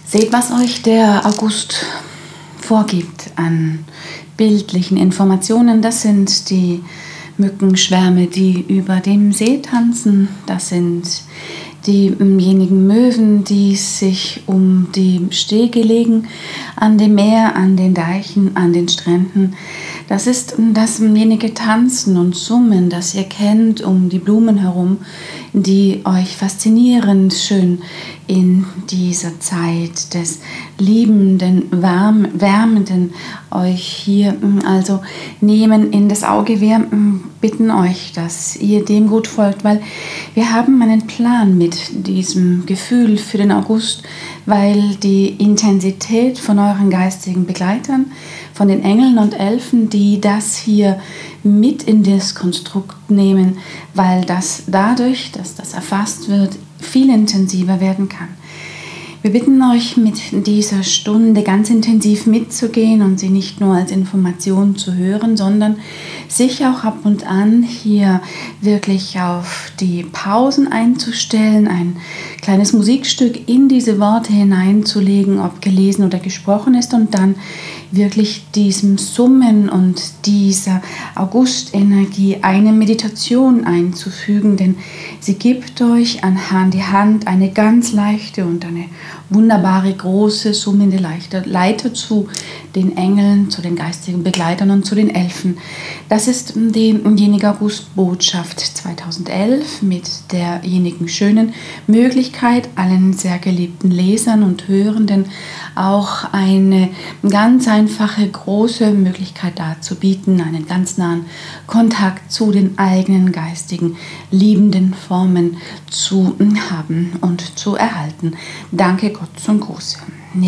Seht, was euch der August vorgibt an bildlichen Informationen. Das sind die Mückenschwärme, die über dem See tanzen. Das sind diejenigen Möwen, die sich um die Stege legen, an dem Meer, an den Deichen, an den Stränden. Das ist dasjenige Tanzen und Summen, das ihr kennt um die Blumen herum, die euch faszinierend schön in dieser Zeit des Liebenden, Wärmenden euch hier also nehmen in das Auge. Wir bitten euch, dass ihr dem gut folgt, weil wir haben einen Plan mit diesem Gefühl für den August, weil die Intensität von euren geistigen Begleitern, von den Engeln und Elfen, die das hier mit in das Konstrukt nehmen, weil das dadurch, dass das erfasst wird, viel intensiver werden kann. Wir bitten euch, mit dieser Stunde ganz intensiv mitzugehen und sie nicht nur als Information zu hören, sondern sich auch ab und an hier wirklich auf die Pausen einzustellen, ein kleines Musikstück in diese Worte hineinzulegen, ob gelesen oder gesprochen ist, und dann wirklich diesem Summen und dieser Augustenergie eine Meditation einzufügen, denn sie gibt euch an die Hand eine ganz leichte und eine wunderbare, große, summende Leiter zu den Engeln, zu den geistigen Begleitern und zu den Elfen. Das ist diejenige Augustbotschaft 2011 mit derjenigen schönen Möglichkeit, allen sehr geliebten Lesern und Hörenden auch eine ganz einfache, große Möglichkeit darzubieten, einen ganz nahen Kontakt zu den eigenen geistigen, liebenden Formen zu haben und zu erhalten. Danke Gott zum Gruß.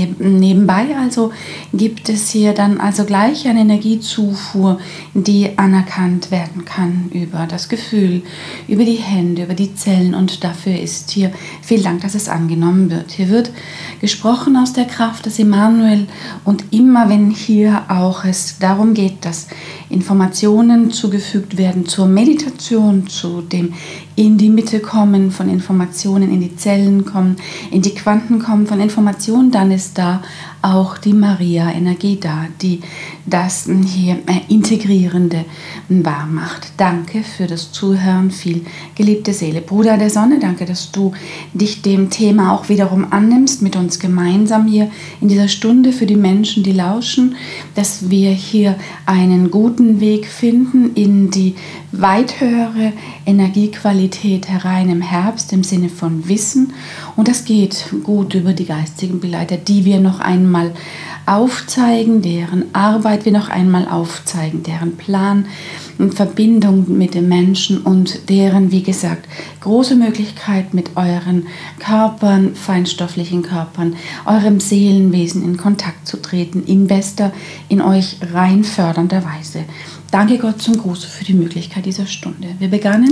Nebenbei also gibt es hier dann also gleich eine Energiezufuhr, die anerkannt werden kann über das Gefühl, über die Hände, über die Zellen, und dafür ist hier vielen Dank, dass es angenommen wird. Hier wird gesprochen aus der Kraft des Immanuel, und immer wenn hier auch es darum geht, dass Informationen zugefügt werden zur Meditation, zu dem in die Mitte kommen von Informationen, in die Zellen kommen, in die Quanten kommen von Informationen, dann ist da auch die Maria-Energie da, die das hier Integrierende wahr macht. Danke für das Zuhören, viel geliebte Seele. Bruder der Sonne, danke, dass du dich dem Thema auch wiederum annimmst, mit uns gemeinsam hier in dieser Stunde für die Menschen, die lauschen, dass wir hier einen guten Weg finden in die weit höhere Energiequalität herein im Herbst im Sinne von Wissen, und das geht gut über die geistigen Begleiter, die wir noch einmal aufzeigen, deren Arbeit wir noch einmal aufzeigen, deren Plan in Verbindung mit den Menschen und deren, wie gesagt, große Möglichkeit mit euren Körpern, feinstofflichen Körpern, eurem Seelenwesen in Kontakt zu treten, in bester, in euch rein fördernder Weise. Danke Gott zum Gruß für die Möglichkeit dieser Stunde. Wir begannen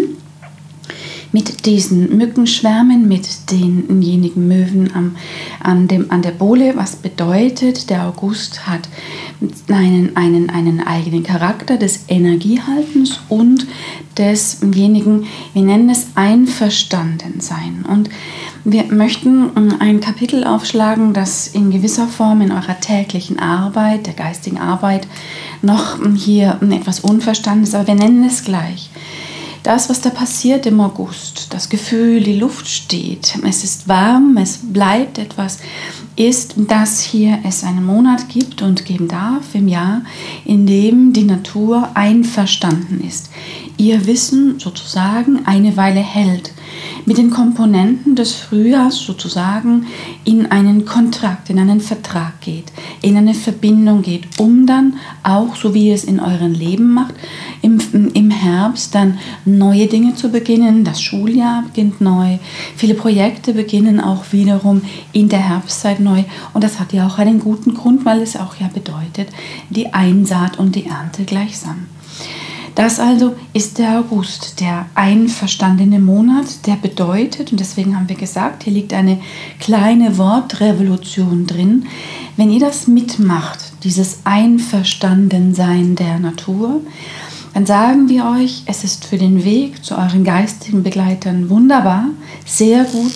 mit diesen Mückenschwärmen, mit denjenigen Möwen an der Bohle, was bedeutet, der August hat einen eigenen Charakter des Energiehaltens und desjenigen, wir nennen es Einverstandensein. Und wir möchten ein Kapitel aufschlagen, das in gewisser Form in eurer täglichen Arbeit, der geistigen Arbeit, noch hier etwas unverstanden ist, aber wir nennen es gleich. Das, was da passiert im August, das Gefühl, die Luft steht, es ist warm, es bleibt etwas, ist, dass hier es einen Monat gibt und geben darf im Jahr, in dem die Natur einverstanden ist. Ihr Wissen sozusagen eine Weile hält, mit den Komponenten des Frühjahrs sozusagen in einen Kontrakt, in einen Vertrag geht, in eine Verbindung geht, um dann auch, so wie ihr es in eurem Leben macht, im Herbst dann neue Dinge zu beginnen. Das Schuljahr beginnt neu, viele Projekte beginnen auch wiederum in der Herbstzeit neu, und das hat ja auch einen guten Grund, weil es auch ja bedeutet, die Einsaat und die Ernte gleichsam. Das also ist der August, der einverstandene Monat, der bedeutet, und deswegen haben wir gesagt, hier liegt eine kleine Wortrevolution drin, wenn ihr das mitmacht, dieses Einverstandensein der Natur, dann sagen wir euch, es ist für den Weg zu euren geistigen Begleitern wunderbar, sehr gut,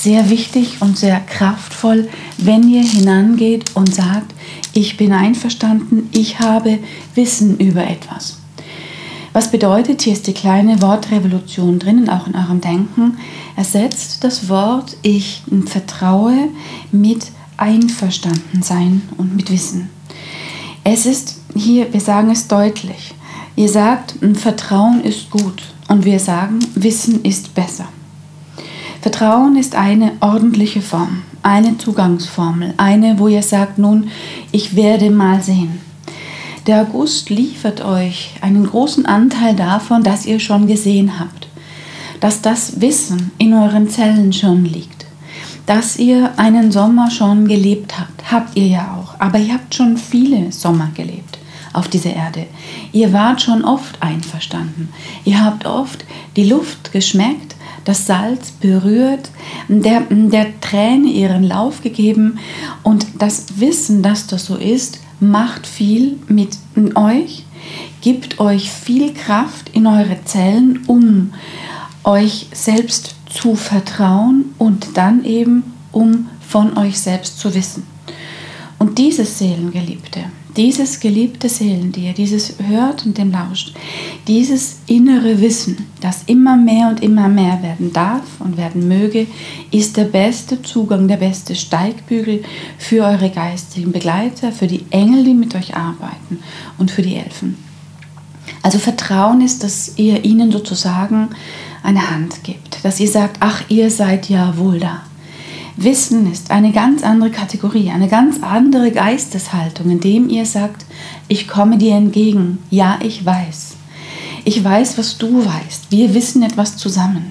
sehr wichtig und sehr kraftvoll, wenn ihr hinangeht und sagt, ich bin einverstanden, ich habe Wissen über etwas. Was bedeutet, hier ist die kleine Wortrevolution drinnen, auch in eurem Denken, ersetzt das Wort ich vertraue mit einverstanden sein und mit Wissen. Es ist hier, wir sagen es deutlich, ihr sagt, Vertrauen ist gut und wir sagen, Wissen ist besser. Vertrauen ist eine ordentliche Form, eine Zugangsformel, eine, wo ihr sagt, nun, ich werde mal sehen. Der August liefert euch einen großen Anteil davon, dass ihr schon gesehen habt, dass das Wissen in euren Zellen schon liegt, dass ihr einen Sommer schon gelebt habt ihr ja auch, aber ihr habt schon viele Sommer gelebt auf dieser Erde. Ihr wart schon oft einverstanden, ihr habt oft die Luft geschmeckt, das Salz berührt, der Träne ihren Lauf gegeben und das Wissen, dass das so ist, macht viel mit euch, gibt euch viel Kraft in eure Zellen, um euch selbst zu vertrauen und dann eben, um von euch selbst zu wissen. Und dieses Seelengeliebte, dieses geliebte Seelendier, dieses hört und dem lauscht, dieses innere Wissen, das immer mehr und immer mehr werden darf und werden möge, ist der beste Zugang, der beste Steigbügel für eure geistigen Begleiter, für die Engel, die mit euch arbeiten und für die Elfen. Also Vertrauen ist, dass ihr ihnen sozusagen eine Hand gebt, dass ihr sagt, ach, ihr seid ja wohl da. Wissen ist eine ganz andere Kategorie, eine ganz andere Geisteshaltung, indem ihr sagt, ich komme dir entgegen, ja, ich weiß. Ich weiß, was du weißt. Wir wissen etwas zusammen.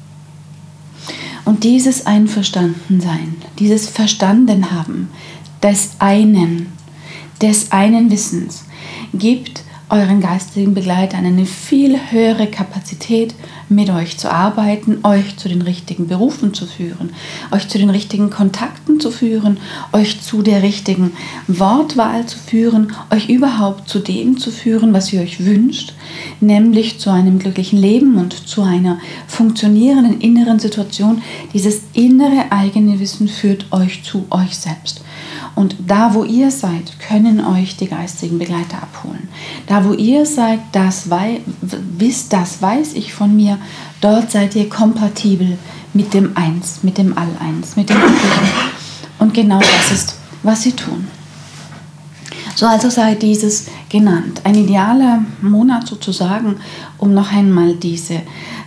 Und dieses Einverstandensein, dieses Verstandenhaben des einen Wissens gibt euren geistigen Begleitern eine viel höhere Kapazität, mit euch zu arbeiten, euch zu den richtigen Berufen zu führen, euch zu den richtigen Kontakten zu führen, euch zu der richtigen Wortwahl zu führen, euch überhaupt zu dem zu führen, was ihr euch wünscht, nämlich zu einem glücklichen Leben und zu einer funktionierenden inneren Situation. Dieses innere eigene Wissen führt euch zu euch selbst. Und da, wo ihr seid, können euch die geistigen Begleiter abholen. Da, wo ihr seid, das weiß ich von mir, dort seid ihr kompatibel mit dem Eins, mit dem All-Eins, mit dem Göttlichen. Und genau das ist, was sie tun. So also sei dieses genannt. Ein idealer Monat sozusagen, um noch einmal diese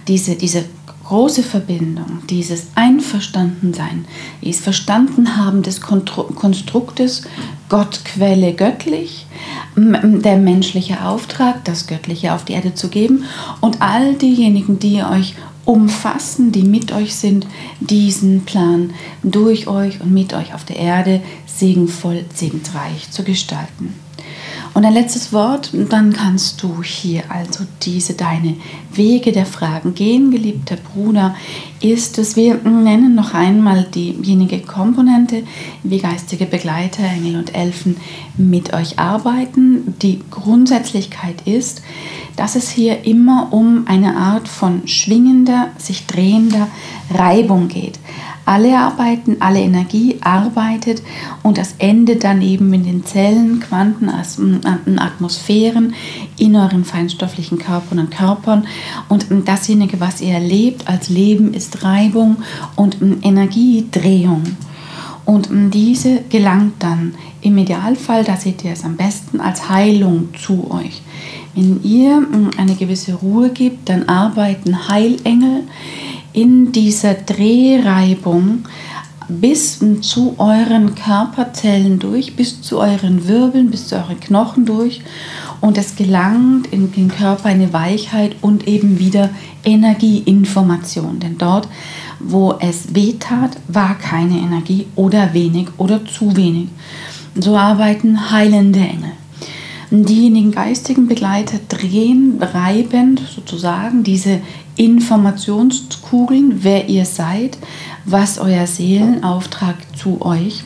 große Verbindung, dieses Einverstandensein, dieses Verstandenhaben des Konstruktes Gott, Quelle, göttlich, der menschliche Auftrag, das Göttliche auf die Erde zu geben und all diejenigen, die euch umfassen, die mit euch sind, diesen Plan durch euch und mit euch auf der Erde segenvoll, segensreich zu gestalten. Und ein letztes Wort, dann kannst du hier also deine Wege der Fragen gehen, geliebter Bruder, ist es, wir nennen noch einmal diejenige Komponente, wie geistige Begleiter, Engel und Elfen mit euch arbeiten. Die Grundsätzlichkeit ist, dass es hier immer um eine Art von schwingender, sich drehender Reibung geht. Alle arbeiten, alle Energie arbeitet und das endet dann eben in den Zellen, Quanten, Atmosphären, in euren feinstofflichen Körpern und Körpern. Und dasjenige, was ihr erlebt als Leben, ist Reibung und Energiedrehung. Und diese gelangt dann im Idealfall, da seht ihr es am besten, als Heilung zu euch. Wenn ihr eine gewisse Ruhe gebt, dann arbeiten Heilengel in dieser Drehreibung bis zu euren Körperzellen durch, bis zu euren Wirbeln, bis zu euren Knochen durch und es gelangt in den Körper eine Weichheit und eben wieder Energieinformation, denn dort, wo es wehtat, war keine Energie oder wenig oder zu wenig. So arbeiten heilende Engel. Diejenigen geistigen Begleiter drehen reibend sozusagen diese Informationskugeln, wer ihr seid, was euer Seelenauftrag zu euch.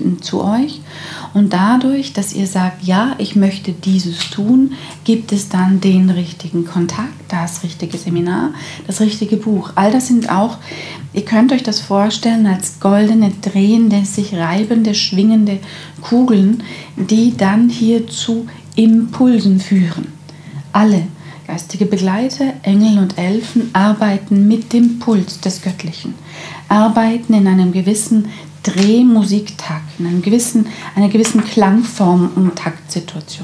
Und dadurch, dass ihr sagt, ja, ich möchte dieses tun, gibt es dann den richtigen Kontakt, das richtige Seminar, das richtige Buch. All das sind auch, ihr könnt euch das vorstellen als goldene, drehende, sich reibende, schwingende Kugeln, die dann hier zu Impulsen führen. Alle geistige Begleiter, Engel und Elfen arbeiten mit dem Puls des Göttlichen, arbeiten in einem gewissen Drehmusiktakt, in einer gewissen Klangform und Taktsituation.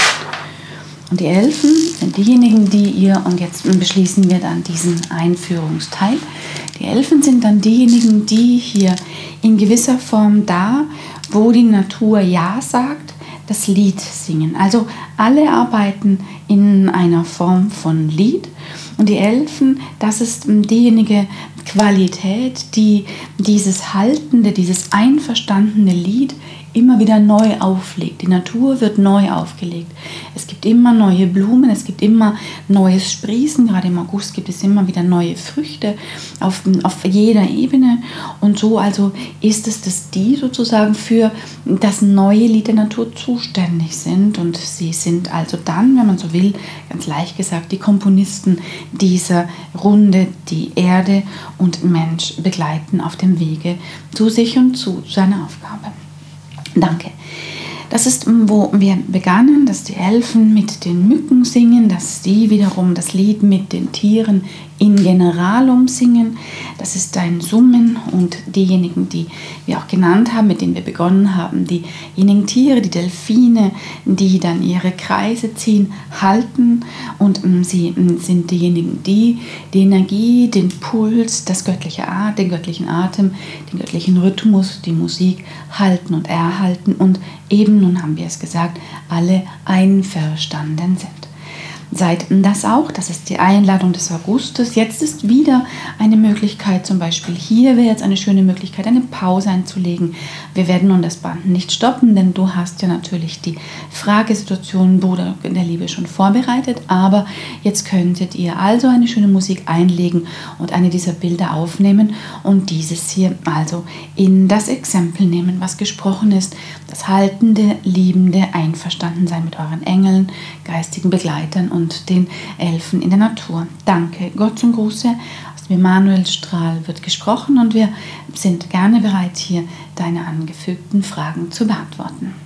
Und die Elfen sind diejenigen, und jetzt beschließen wir dann diesen Einführungsteil, die Elfen sind dann diejenigen, die hier in gewisser Form da, wo die Natur Ja sagt, das Lied singen. Also alle arbeiten in einer Form von Lied und die Elfen, das ist diejenige Qualität, die dieses haltende, dieses einverstandene Lied immer wieder neu auflegt. Die Natur wird neu aufgelegt. Es gibt immer neue Blumen, es gibt immer neues Sprießen. Gerade im August gibt es immer wieder neue Früchte auf jeder Ebene. Und so also ist es, dass die sozusagen für das neue Lied der Natur zuständig sind. Und sie sind also dann, wenn man so will, ganz leicht gesagt, die Komponisten dieser Runde, die Erde und Mensch begleiten auf dem Wege zu sich und zu seiner Aufgabe. Danke. Das ist, wo wir begannen, dass die Elfen mit den Mücken singen, dass sie wiederum das Lied mit den Tieren in Generalum singen. Das ist ein Summen und diejenigen, die wir auch genannt haben, mit denen wir begonnen haben, diejenigen Tiere, die Delfine, die dann ihre Kreise ziehen, halten und sie sind diejenigen, die die Energie, den Puls, den göttlichen Atem, den göttlichen Rhythmus, die Musik halten und erhalten und eben, nun haben wir es gesagt, alle einverstanden sind. Seid das auch, das ist die Einladung des Augustes. Jetzt ist wieder eine Möglichkeit, zum Beispiel hier wäre jetzt eine schöne Möglichkeit, eine Pause einzulegen. Wir werden nun das Band nicht stoppen, denn du hast ja natürlich die Fragesituation Bruder in der Liebe schon vorbereitet, aber jetzt könntet ihr also eine schöne Musik einlegen und eine dieser Bilder aufnehmen und dieses hier also in das Exempel nehmen, was gesprochen ist, das haltende, liebende Einverstandensein mit euren Engeln, geistigen Begleitern und den Elfen in der Natur. Danke. Gott zum Gruße aus dem Emanuelstrahl wird gesprochen und wir sind gerne bereit, hier deine angefügten Fragen zu beantworten.